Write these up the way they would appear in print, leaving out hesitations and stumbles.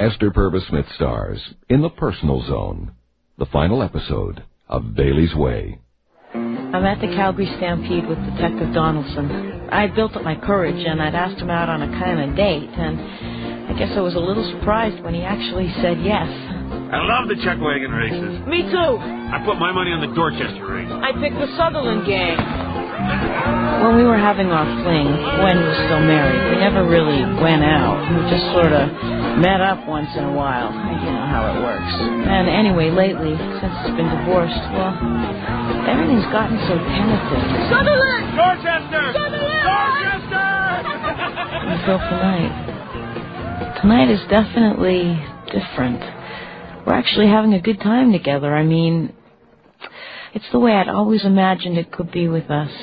Esther Purvis Smith stars in The Personal Zone, the final episode of Bailey's Way. I'm at the Calgary Stampede with Detective Donaldson. I had built up my courage, and I'd asked him out on a kind of date, and I guess I was a little surprised when he actually said yes. I love the chuck wagon races. Me too. I put my money on the Dorchester race. I picked the Sutherland gang. When we were having our fling, Gwen was still married. We never really went out. We just sort of met up once in a while. You know how it works. And anyway, lately, since it's been divorced, well, everything's gotten so tentative. Sutherland! Dorchester! Sutherland! Dorchester! And so tonight is definitely different. We're actually having a good time together. I mean, it's the way I'd always imagined it could be with us.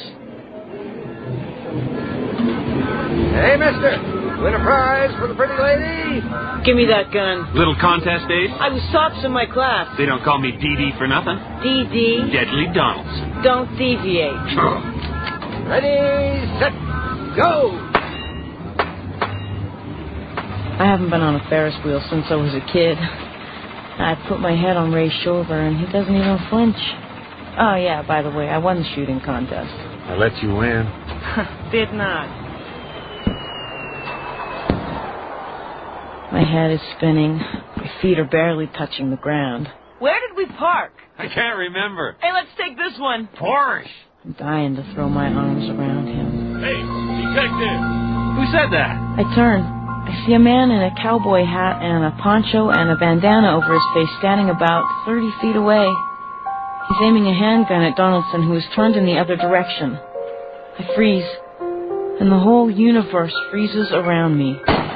Hey, mister, win a prize for the pretty lady? Give me that gun. Little contest, Ace? I was tops in my class. They don't call me DD for nothing. DD. Deadly Donaldson. Don't deviate. Ready, set, go! I haven't been on a Ferris wheel since I was a kid. I put my head on Ray's shoulder, and he doesn't even flinch. Oh, yeah, by the way, I won the shooting contest. I let you win. Did not. My head is spinning. My feet are barely touching the ground. Where did we park? I can't remember. Hey, let's take this one. Porsche. I'm dying to throw my arms around him. Hey, detective. Who said that? I turn. I see a man in a cowboy hat and a poncho and a bandana over his face standing about 30 feet away. He's aiming a handgun at Donaldson, who is turned in the other direction. I freeze, and the whole universe freezes around me.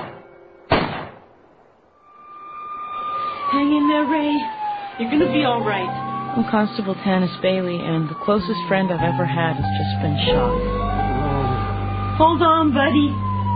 Hang in there, Ray. You're gonna be all right. I'm Constable Tanis Bailey, and the closest friend I've ever had has just been shot. Hold on, buddy.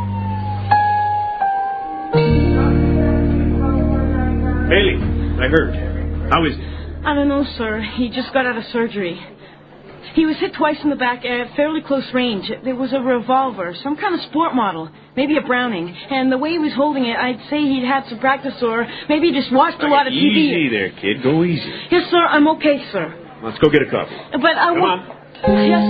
Bailey, I heard. How is it? I don't know, sir. He just got out of surgery. He was hit twice in the back at fairly close range. There was a revolver, some kind of sport model, maybe a Browning. And the way he was holding it, I'd say he'd had some practice, or maybe he just watched a lot of TV. Easy there, kid. Go easy. Yes, sir. I'm okay, sir. Let's go get a coffee. But I Come on. Yes,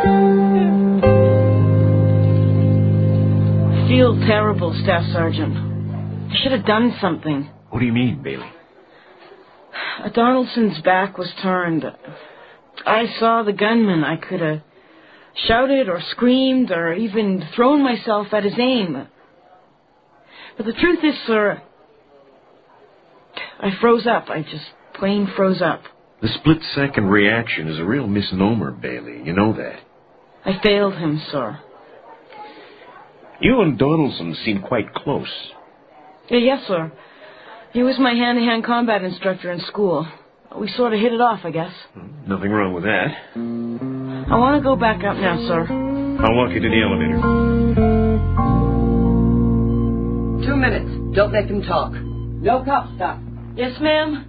sir. I feel terrible, Staff Sergeant. I should have done something. What do you mean, Bailey? Donaldson's back was turned. I saw the gunman. I could have shouted or screamed or even thrown myself at his aim. But the truth is, sir, I froze up. I just plain froze up. The split-second reaction is a real misnomer, Bailey. You know that. I failed him, sir. You and Donaldson seem quite close. Yes, sir. He was my hand-to-hand combat instructor in school. We sort of hit it off, I guess. Nothing wrong with that. I want to go back up now, sir. I'll walk you to the elevator. 2 minutes. Don't make him talk. No cop stuff. Yes, ma'am.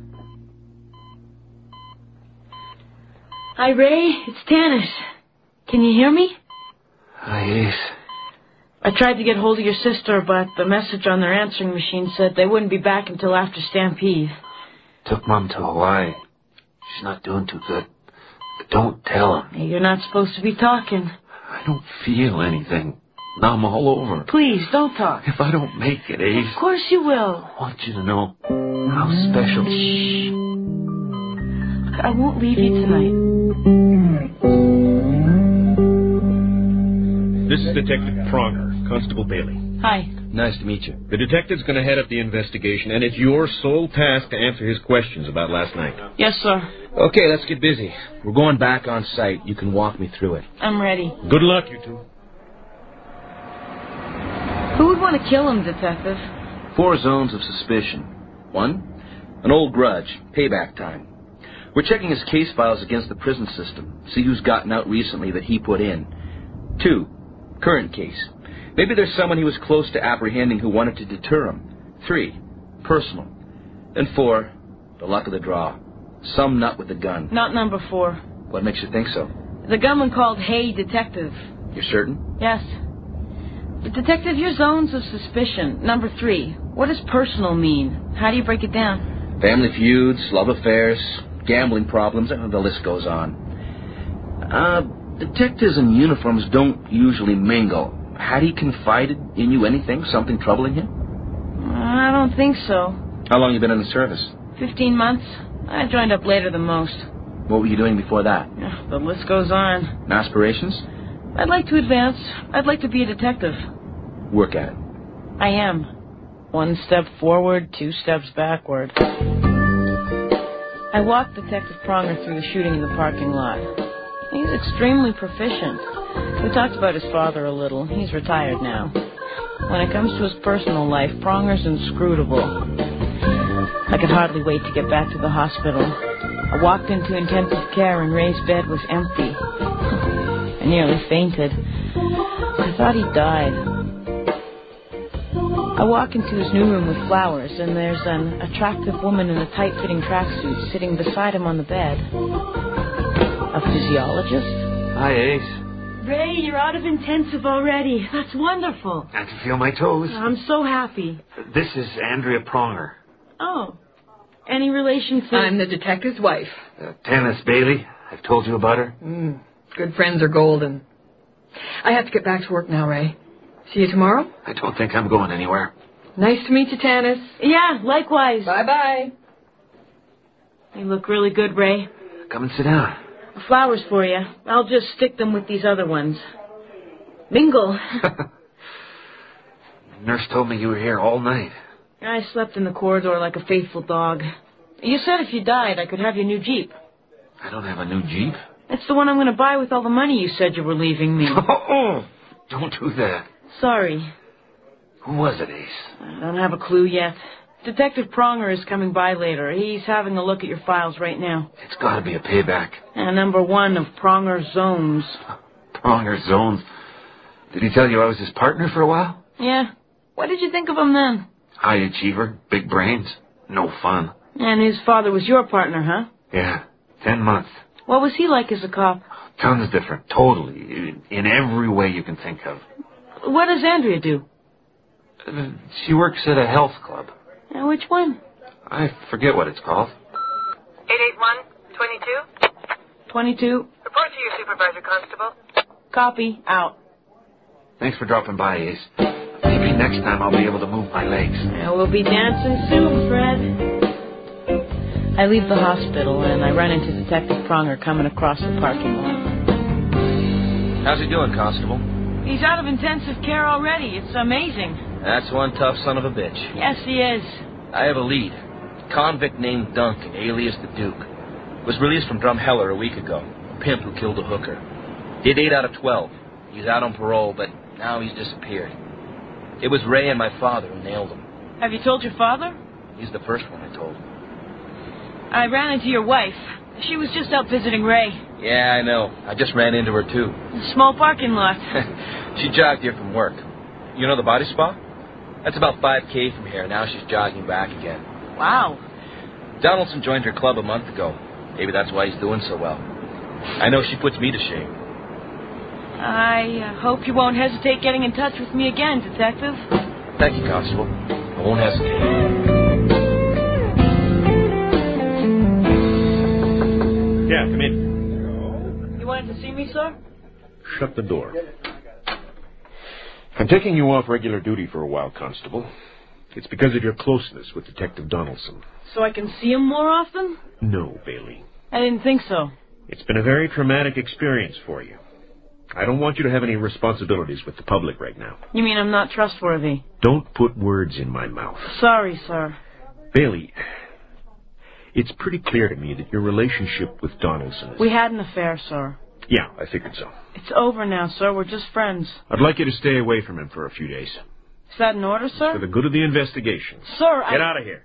Hi, Ray. It's Tanis. Can you hear me? Hi, Ace. I tried to get hold of your sister, but the message on their answering machine said they wouldn't be back until after Stampede. Took Mom to Hawaii. She's not doing too good. But don't tell him. Hey, you're not supposed to be talking. I don't feel anything. Now I'm all over. Please, don't talk. If I don't make it, Ace... Of course you will. I want you to know how special... Shh. I won't leave you tonight. This is Detective Pronger, Constable Bailey. Hi. Nice to meet you. The detective's going to head up the investigation, and it's your sole task to answer his questions about last night. Yes, sir. Okay, let's get busy. We're going back on site. You can walk me through it. I'm ready. Good luck, you two. Who would want to kill him, Detective? 4 zones of suspicion. 1, an old grudge, payback time. We're checking his case files against the prison system, see who's gotten out recently that he put in. 2, current case. Maybe there's someone he was close to apprehending who wanted to deter him. 3, personal. And 4, the luck of the draw. Some nut with a gun. Not number 4. What makes you think so? The gunman called Hey Detective. You're certain? Yes. Detective, your zones of suspicion. Number 3. What does personal mean? How do you break it down? Family feuds, love affairs, gambling problems, and the list goes on. Detectives in uniforms don't usually mingle. Had he confided in you anything? Something troubling him? I don't think so. How long you been in the service? 15 months. I joined up later than most. What were you doing before that? The list goes on. And aspirations? I'd like to advance. I'd like to be a detective. Work at it. I am. 1 step forward, 2 steps backward. I walked Detective Pronger through the shooting in the parking lot. He's extremely proficient. We talked about his father a little. He's retired now. When it comes to his personal life, Pronger's inscrutable. I could hardly wait to get back to the hospital. I walked into intensive care and Ray's bed was empty. I nearly fainted. I thought he'd died. I walk into his new room with flowers, and there's an attractive woman in a tight-fitting tracksuit sitting beside him on the bed. A physiologist? Hi, Ace. Ray, you're out of intensive already. That's wonderful. I can feel my toes. I'm so happy. This is Andrea Pronger. Oh. Any relation to... I'm the detective's wife. Tanis Bailey. I've told you about her. Good friends are golden. I have to get back to work now, Ray. See you tomorrow? I don't think I'm going anywhere. Nice to meet you, Tanis. Yeah, likewise. Bye-bye. You look really good, Ray. Come and sit down. Flowers for you. I'll just stick them with these other ones. Mingle. Nurse told me you were here all night. I slept in the corridor like a faithful dog. You said if you died, I could have your new Jeep. I don't have a new Jeep. It's the one I'm going to buy with all the money you said you were leaving me. Oh, don't do that. Sorry. Who was it, Ace? I don't have a clue yet. Detective Pronger is coming by later. He's having a look at your files right now. It's got to be a payback. Number 1 of Pronger's Zones. Pronger's Zones? Did he tell you I was his partner for a while? Yeah. What did you think of him then? High achiever, big brains, no fun. And his father was your partner, huh? Yeah, 10 months. What was he like as a cop? Tons different, totally, in every way you can think of. What does Andrea do? She works at a health club. Which one? I forget what it's called. 881-22? 22. Report to your supervisor, Constable. Copy. Out. Thanks for dropping by, Ace. Maybe next time I'll be able to move my legs. We'll be dancing soon, Fred. I leave the hospital and I run into Detective Pronger coming across the parking lot. How's he doing, Constable? He's out of intensive care already. It's amazing. That's one tough son of a bitch. Yes, he is. I have a lead. Convict named Duncan, alias the Duke. Was released from Drumheller a week ago. A pimp who killed a hooker. Did 8 out of 12. He's out on parole, but now he's disappeared. It was Ray and my father who nailed him. Have you told your father? He's the first one I told. I ran into your wife. She was just out visiting Ray. Yeah, I know. I just ran into her, too. A small parking lot. She jogged here from work. You know the body spa? That's about 5K from here. Now she's jogging back again. Wow. Donaldson joined her club a month ago. Maybe that's why he's doing so well. I know she puts me to shame. I hope you won't hesitate getting in touch with me again, Detective. Thank you, Constable. I won't hesitate. Yeah, come in. You wanted to see me, sir? Shut the door. I'm taking you off regular duty for a while, Constable. It's because of your closeness with Detective Donaldson. So I can see him more often? No, Bailey. I didn't think so. It's been a very traumatic experience for you. I don't want you to have any responsibilities with the public right now. You mean I'm not trustworthy? Don't put words in my mouth. Sorry, sir. Bailey, it's pretty clear to me that your relationship with Donaldson is... We had an affair, sir. Yeah, I figured so. It's over now, sir. We're just friends. I'd like you to stay away from him for a few days. Is that an order, sir? For the good of the investigation. Sir, Get out of here.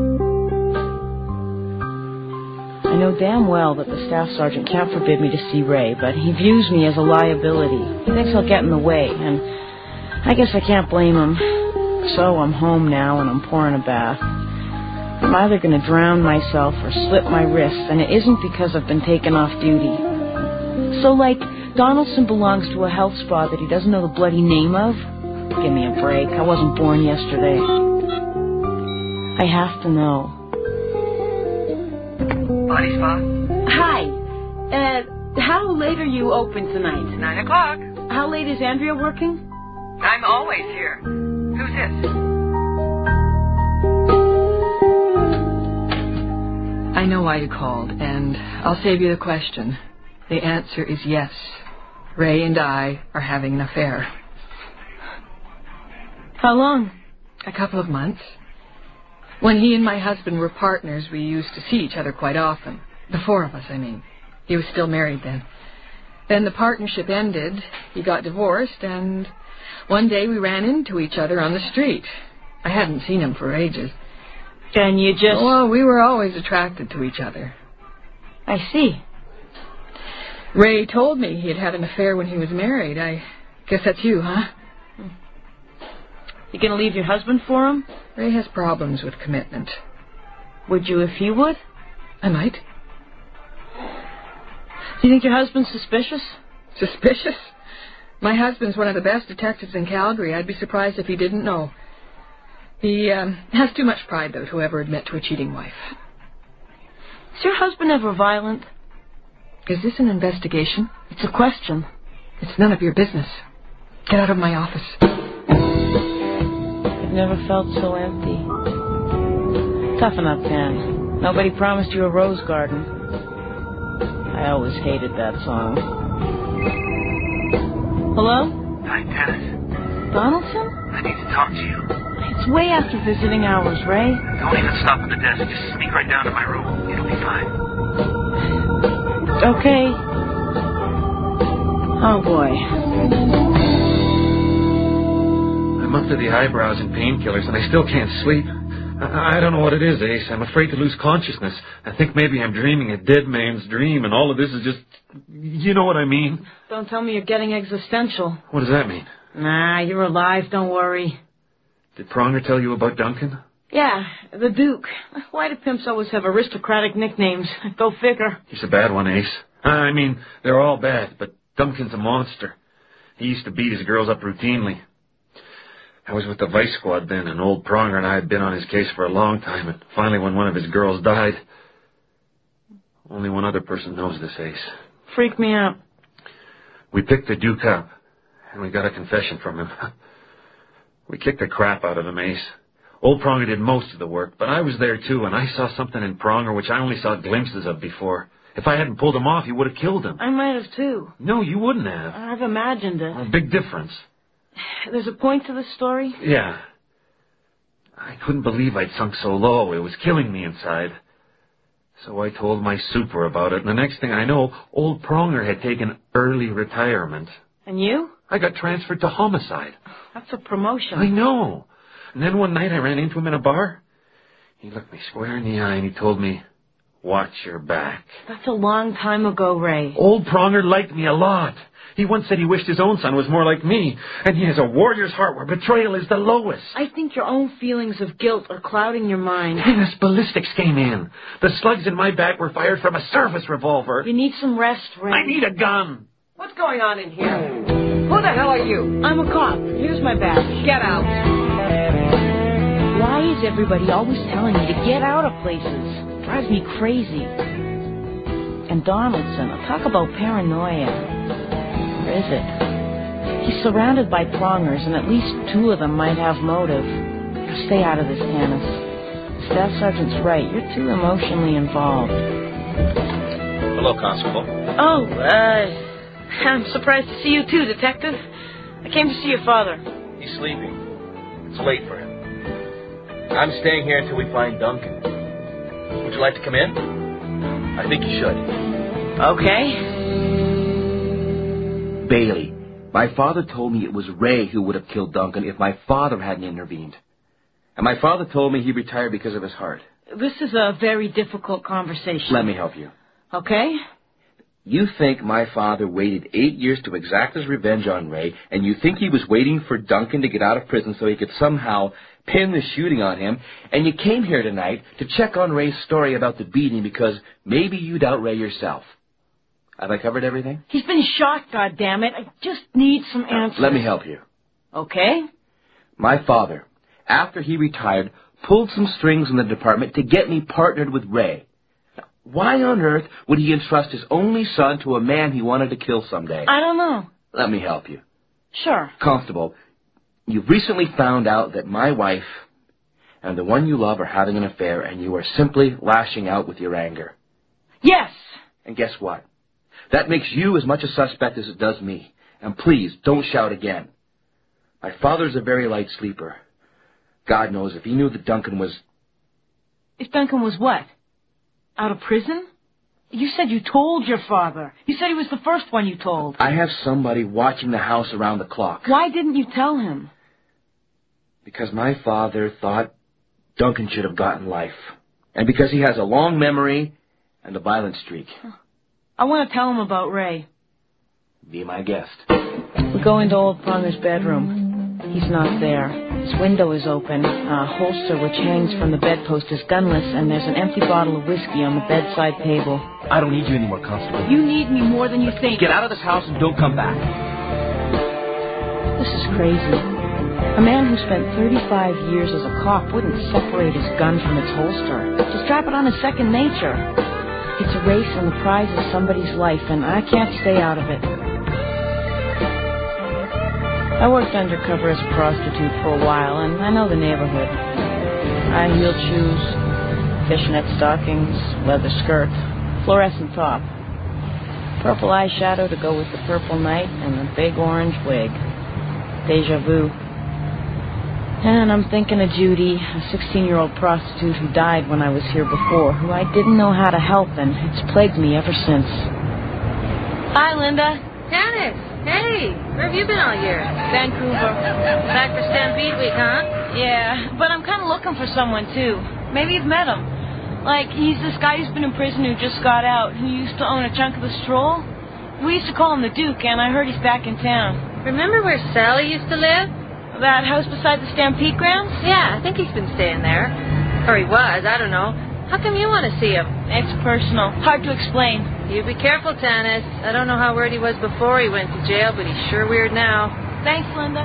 I know damn well that the staff sergeant can't forbid me to see Ray, but he views me as a liability. He thinks I'll get in the way, and I guess I can't blame him. So I'm home now, and I'm pouring a bath. I'm either going to drown myself or slit my wrists, and it isn't because I've been taken off duty. So, like, Donaldson belongs to a health spa that he doesn't know the bloody name of? Give me a break. I wasn't born yesterday. I have to know. Body Spa? Hi. How late are you open tonight? 9 o'clock. How late is Andrea working? I'm always here. Who's this? I know why you called, and I'll save you the question. The answer is yes. Ray and I are having an affair. How long? A couple of months. When he and my husband were partners, we used to see each other quite often. The four of us, I mean. He was still married then. Then the partnership ended, he got divorced, and one day we ran into each other on the street. I hadn't seen him for ages. And you just... Well, we were always attracted to each other. I see. Ray told me he had had an affair when he was married. I guess that's you, huh? You gonna leave your husband for him? Ray has problems with commitment. Would you if he would? I might. Do you think your husband's suspicious? Suspicious? My husband's one of the best detectives in Calgary. I'd be surprised if he didn't know. He has too much pride, though, to ever admit to a cheating wife. Is your husband ever violent? Is this an investigation? It's a question. It's none of your business. Get out of my office. I've never felt so empty. Toughen up, Pan. Nobody promised you a rose garden. I always hated that song. Hello? Hi, Dennis. Donaldson? I need to talk to you. It's way after visiting hours, Ray. Don't even stop at the desk. Just sneak right down to my room. It'll be fine. Okay. Oh, boy. I'm up to the eyebrows in painkillers, and I still can't sleep. I don't know what it is, Ace. I'm afraid to lose consciousness. I think maybe I'm dreaming a dead man's dream, and all of this is just... You know what I mean? Don't tell me you're getting existential. What does that mean? Nah, you're alive, don't worry. Did Pronger tell you about Duncan? Yeah, the Duke. Why do pimps always have aristocratic nicknames? Go figure. He's a bad one, Ace. I mean, they're all bad, but Duncan's a monster. He used to beat his girls up routinely. I was with the Vice Squad then, and old Pronger and I had been on his case for a long time, and finally when one of his girls died... Only one other person knows this, Ace. Freak me out. We picked the Duke up, and we got a confession from him. We kicked the crap out of him, Ace. Old Pronger did most of the work, but I was there too, and I saw something in Pronger which I only saw glimpses of before. If I hadn't pulled him off, he would have killed him. I might have too. No, you wouldn't have. I've imagined it. A big difference. There's a point to this story? Yeah. I couldn't believe I'd sunk so low. It was killing me inside. So I told my super about it, and the next thing I know, old Pronger had taken early retirement. And you? I got transferred to homicide. That's a promotion. I know. And then one night I ran into him in a bar. He looked me square in the eye and he told me, "Watch your back." That's a long time ago, Ray. Old Pronger liked me a lot. He once said he wished his own son was more like me. And he has a warrior's heart where betrayal is the lowest. I think your own feelings of guilt are clouding your mind. Dennis, ballistics came in. The slugs in my back were fired from a service revolver. You need some rest, Ray. I need a gun. What's going on in here? Who the hell are you? I'm a cop. Here's my badge. Get out. Why is everybody always telling me to get out of places? It drives me crazy. And Donaldson, talk about paranoia. Where is it? He's surrounded by Prongers, and at least two of them might have motive. Stay out of this, Tanis. The staff sergeant's right. You're too emotionally involved. Hello, Constable. Oh, I'm surprised to see you too, Detective. I came to see your father. He's sleeping. It's late for him. I'm staying here until we find Duncan. Would you like to come in? I think you should. Okay. Bailey, my father told me it was Ray who would have killed Duncan if my father hadn't intervened. And my father told me he retired because of his heart. This is a very difficult conversation. Let me help you. Okay? You think my father waited 8 years to exact his revenge on Ray, and you think he was waiting for Duncan to get out of prison so he could somehow pin the shooting on him, and you came here tonight to check on Ray's story about the beating because maybe you doubt Ray yourself. Have I covered everything? He's been shot, goddammit. I just need some answers. Let me help you. Okay. My father, after he retired, pulled some strings in the department to get me partnered with Ray. Now, why on earth would he entrust his only son to a man he wanted to kill someday? I don't know. Let me help you. Sure. Constable, you've recently found out that my wife and the one you love are having an affair, and you are simply lashing out with your anger. Yes. And guess what? That makes you as much a suspect as it does me. And please, don't shout again. My father's a very light sleeper. God knows if he knew that Duncan was... If Duncan was what? Out of prison? You said you told your father. You said he was the first one you told. I have somebody watching the house around the clock. Why didn't you tell him? Because my father thought Duncan should have gotten life. And because he has a long memory and a violent streak. I want to tell him about Ray. Be my guest. We go into old Pronger's bedroom. He's not there. His window is open. A holster which hangs from the bedpost is gunless, and there's an empty bottle of whiskey on the bedside table. I don't need you anymore, Constable. You need me more than you think. Get out of this house and don't come back. This is crazy. A man who spent 35 years as a cop wouldn't separate his gun from its holster. Just strap it on as second nature. It's a race, and the prize is somebody's life, and I can't stay out of it. I worked undercover as a prostitute for a while, and I know the neighborhood. High-heeled shoes, fishnet stockings, leather skirt, fluorescent top, purple eyeshadow to go with the purple night, and a big orange wig. Deja vu. And I'm thinking of Judy, a 16-year-old prostitute who died when I was here before, who I didn't know how to help, and it's plagued me ever since. Hi, Linda. Janice, hey, where have you been all year? Vancouver. Back for Stampede Week, huh? Yeah, but I'm kind of looking for someone, too. Maybe you've met him. Like, he's this guy who's been in prison who just got out, who used to own a chunk of the Stroll. We used to call him the Duke, and I heard he's back in town. Remember where Sally used to live? That house beside the Stampede grounds? Yeah, I think he's been staying there. Or he was, I don't know. How come you want to see him? It's personal. Hard to explain. You be careful, Tanis. I don't know how weird he was before he went to jail, but he's sure weird now. Thanks, Linda.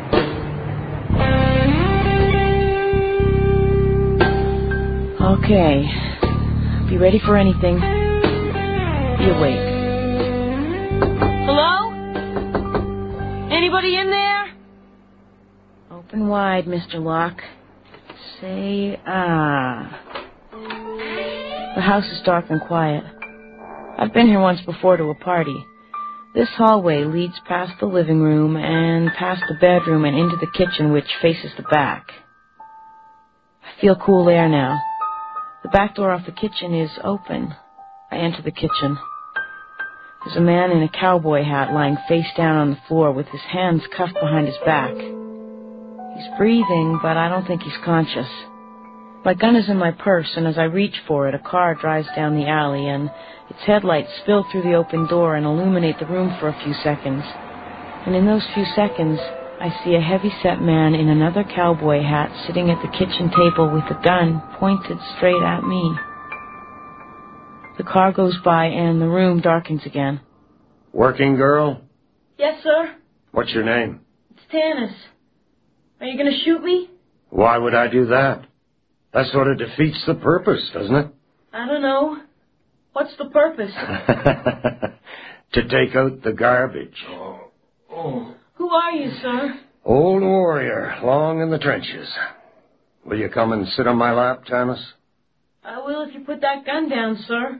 Okay. Be ready for anything. Be awake. Hello? Anybody in there? Open wide, Mr. Locke. Say, ah. The house is dark and quiet. I've been here once before to a party. This hallway leads past the living room and past the bedroom and into the kitchen, which faces the back. I feel cool air now. The back door off the kitchen is open. I enter the kitchen. There's a man in a cowboy hat lying face down on the floor with his hands cuffed behind his back. He's breathing, but I don't think he's conscious. My gun is in my purse, and as I reach for it, a car drives down the alley, and its headlights spill through the open door and illuminate the room for a few seconds. And in those few seconds, I see a heavy-set man in another cowboy hat sitting at the kitchen table with a gun pointed straight at me. The car goes by, and the room darkens again. Working girl? Yes, sir? What's your name? It's Tanis. Are you going to shoot me? Why would I do that? That sort of defeats the purpose, doesn't it? I don't know. What's the purpose? To take out the garbage. Who are you, sir? Old warrior, long in the trenches. Will you come and sit on my lap, Tanis? I will if you put that gun down, sir.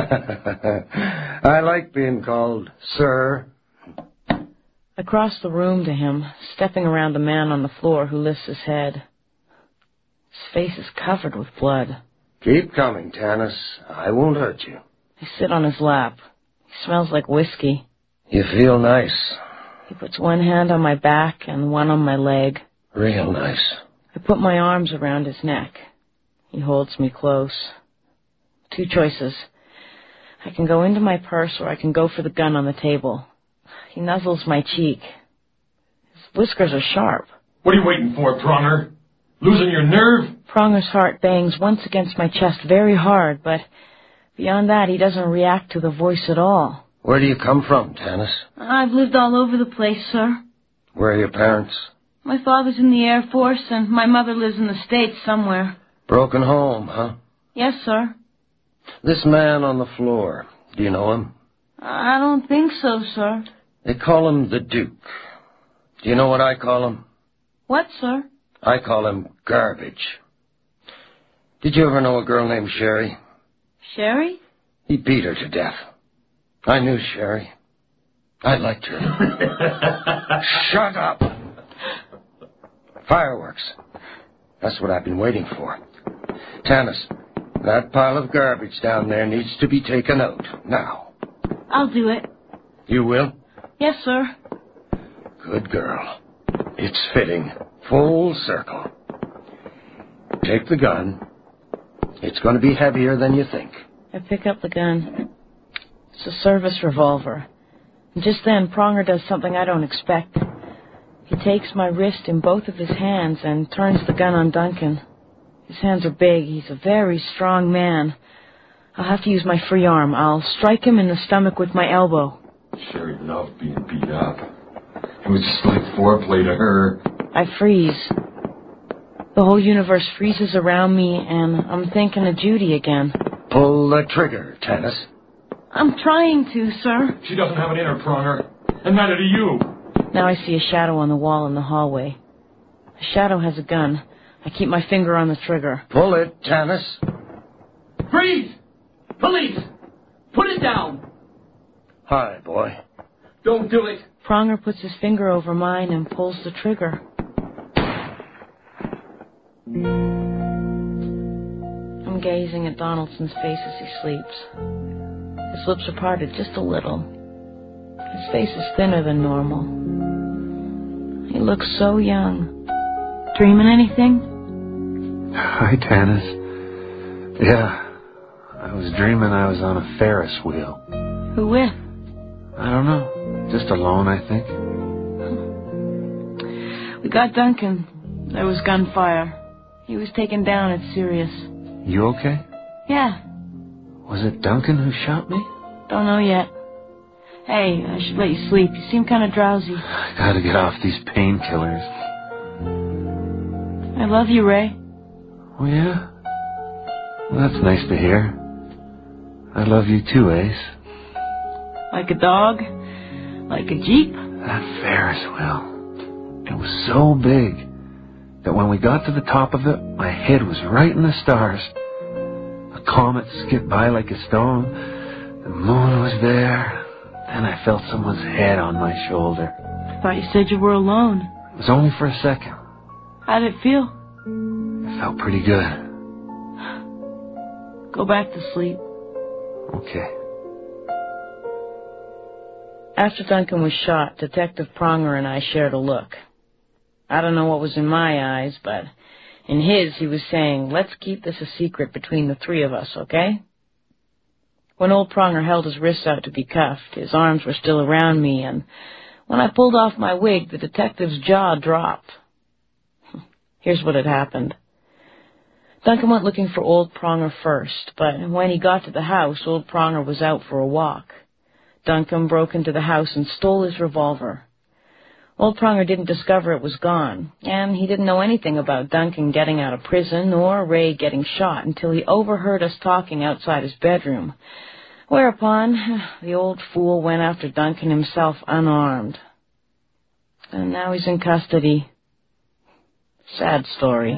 I like being called sir. I cross the room to him, stepping around the man on the floor who lifts his head. His face is covered with blood. Keep coming, Tanis. I won't hurt you. I sit on his lap. He smells like whiskey. You feel nice. He puts one hand on my back and one on my leg. Real nice. I put my arms around his neck. He holds me close. Two choices. I can go into my purse or I can go for the gun on the table. He nuzzles my cheek. His whiskers are sharp. What are you waiting for, Pronger? Losing your nerve? Pronger's heart bangs once against my chest very hard, but beyond that he doesn't react to the voice at all. Where do you come from, Tanis? I've lived all over the place, sir. Where are your parents? My father's in the Air Force, and my mother lives in the States somewhere. Broken home, huh? Yes, sir. This man on the floor, do you know him? I don't think so, sir. They call him the Duke. Do you know what I call him? What, sir? I call him garbage. Did you ever know a girl named Sherry? Sherry? He beat her to death. I knew Sherry. I liked her. Shut up! Fireworks. That's what I've been waiting for. Tanis, that pile of garbage down there needs to be taken out now. I'll do it. You will? Yes, sir. Good girl. It's fitting. Full circle. Take the gun. It's going to be heavier than you think. I pick up the gun. It's a service revolver. And just then, Pronger does something I don't expect. He takes my wrist in both of his hands and turns the gun on Duncan. His hands are big. He's a very strong man. I'll have to use my free arm. I'll strike him in the stomach with my elbow. Sherry loved being beat up. It was just like foreplay to her. I freeze. The whole universe freezes around me, and I'm thinking of Judy again. Pull the trigger, Tanis. I'm trying to, sir. She doesn't have it in her, Pronger. And neither do you. Now I see a shadow on the wall in the hallway. The shadow has a gun. I keep my finger on the trigger. Pull it, Tanis. Freeze! Police! Put it down! Hi, boy. Don't do it. Pronger puts his finger over mine and pulls the trigger. I'm gazing at Donaldson's face as he sleeps. His lips are parted just a little. His face is thinner than normal. He looks so young. Dreaming anything? Hi, Tanis. Yeah, I was dreaming I was on a Ferris wheel. Who with? I don't know. Just alone, I think. We got Duncan. There was gunfire. He was taken down at Sirius. You okay? Yeah. Was it Duncan who shot me? Don't know yet. Hey, I should let you sleep. You seem kind of drowsy. I gotta get off these painkillers. I love you, Ray. Oh, yeah? Well, that's nice to hear. I love you too, Ace. Like a dog? Like a jeep? That Ferris wheel. It was so big that when we got to the top of it, my head was right in the stars. A comet skipped by like a stone. The moon was there. Then I felt someone's head on my shoulder. I thought you said you were alone. It was only for a second. How did it feel? It felt pretty good. Go back to sleep. Okay. After Duncan was shot, Detective Pronger and I shared a look. I don't know what was in my eyes, but in his he was saying, let's keep this a secret between the three of us, okay? When old Pronger held his wrists out to be cuffed, his arms were still around me, and when I pulled off my wig, the detective's jaw dropped. Here's what had happened. Duncan went looking for old Pronger first, but when he got to the house, old Pronger was out for a walk. Duncan broke into the house and stole his revolver. Old Pronger didn't discover it was gone, and he didn't know anything about Duncan getting out of prison or Ray getting shot until he overheard us talking outside his bedroom. Whereupon, the old fool went after Duncan himself unarmed. And now he's in custody. Sad story.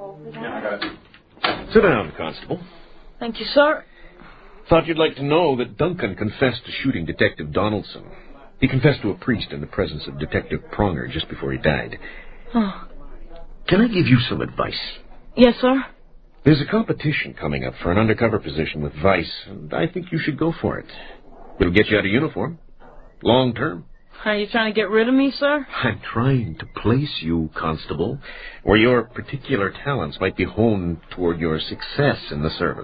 Sit down, Constable. Thank you, sir. Thought you'd like to know that Duncan confessed to shooting Detective Donaldson. He confessed to a priest in the presence of Detective Pronger just before he died. Oh. Can I give you some advice? Yes, sir. There's a competition coming up for an undercover position with Vice, and I think you should go for it. It'll get you out of uniform. Long term. Are you trying to get rid of me, sir? I'm trying to place you, Constable, where your particular talents might be honed toward your success in the service.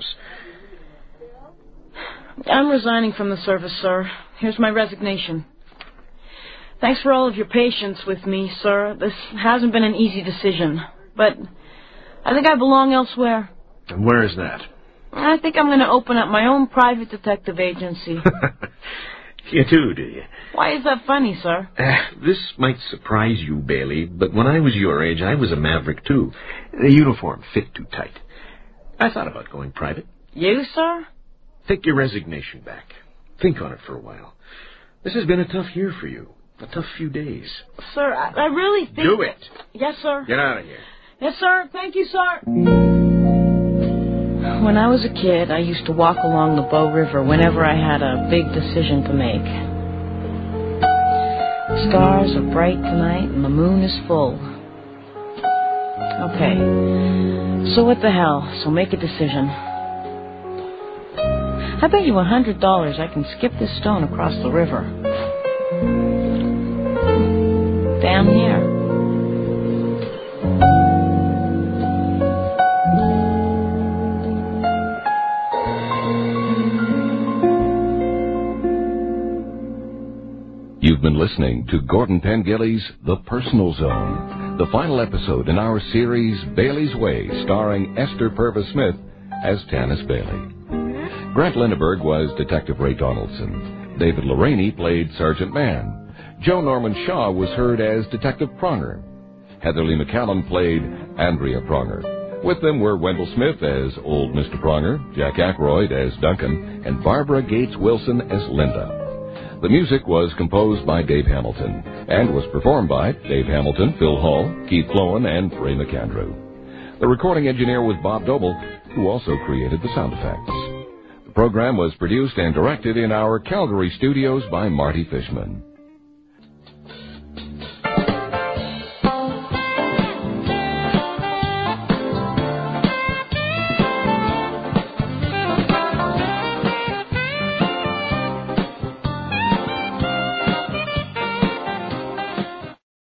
I'm resigning from the service, sir. Here's my resignation. Thanks for all of your patience with me, sir. This hasn't been an easy decision, but I think I belong elsewhere. And where is that? I think I'm going to open up my own private detective agency. You do you? Why is that funny, sir? This might surprise you, Bailey, but when I was your age, I was a maverick, too. The uniform fit too tight. I thought about going private. You, sir? Take your resignation back. Think on it for a while. This has been a tough year for you. A tough few days. Sir, I really think... Do it. Yes, sir. Get out of here. Yes, sir. Thank you, sir. When I was a kid, I used to walk along the Bow River whenever I had a big decision to make. The stars are bright tonight and the moon is full. Okay. So what the hell? So make a decision. I bet you $100 I can skip this stone across the river. Down here. You've been listening to Gordon Pengilly's The Personal Zone, the final episode in our series Bailey's Way, starring Esther Purvis Smith as Tanis Bailey. Grant Lindeberg was Detective Ray Donaldson. David Lorraine played Sergeant Mann. Joe Norman Shaw was heard as Detective Pronger. Heather Lee McCallum played Andrea Pronger. With them were Wendell Smith as Old Mr. Pronger, Jack Aykroyd as Duncan, and Barbara Gates Wilson as Linda. The music was composed by Dave Hamilton and was performed by Dave Hamilton, Phil Hall, Keith Flowen, and Ray McAndrew. The recording engineer was Bob Doble, who also created the sound effects. The program was produced and directed in our Calgary studios by Marty Fishman.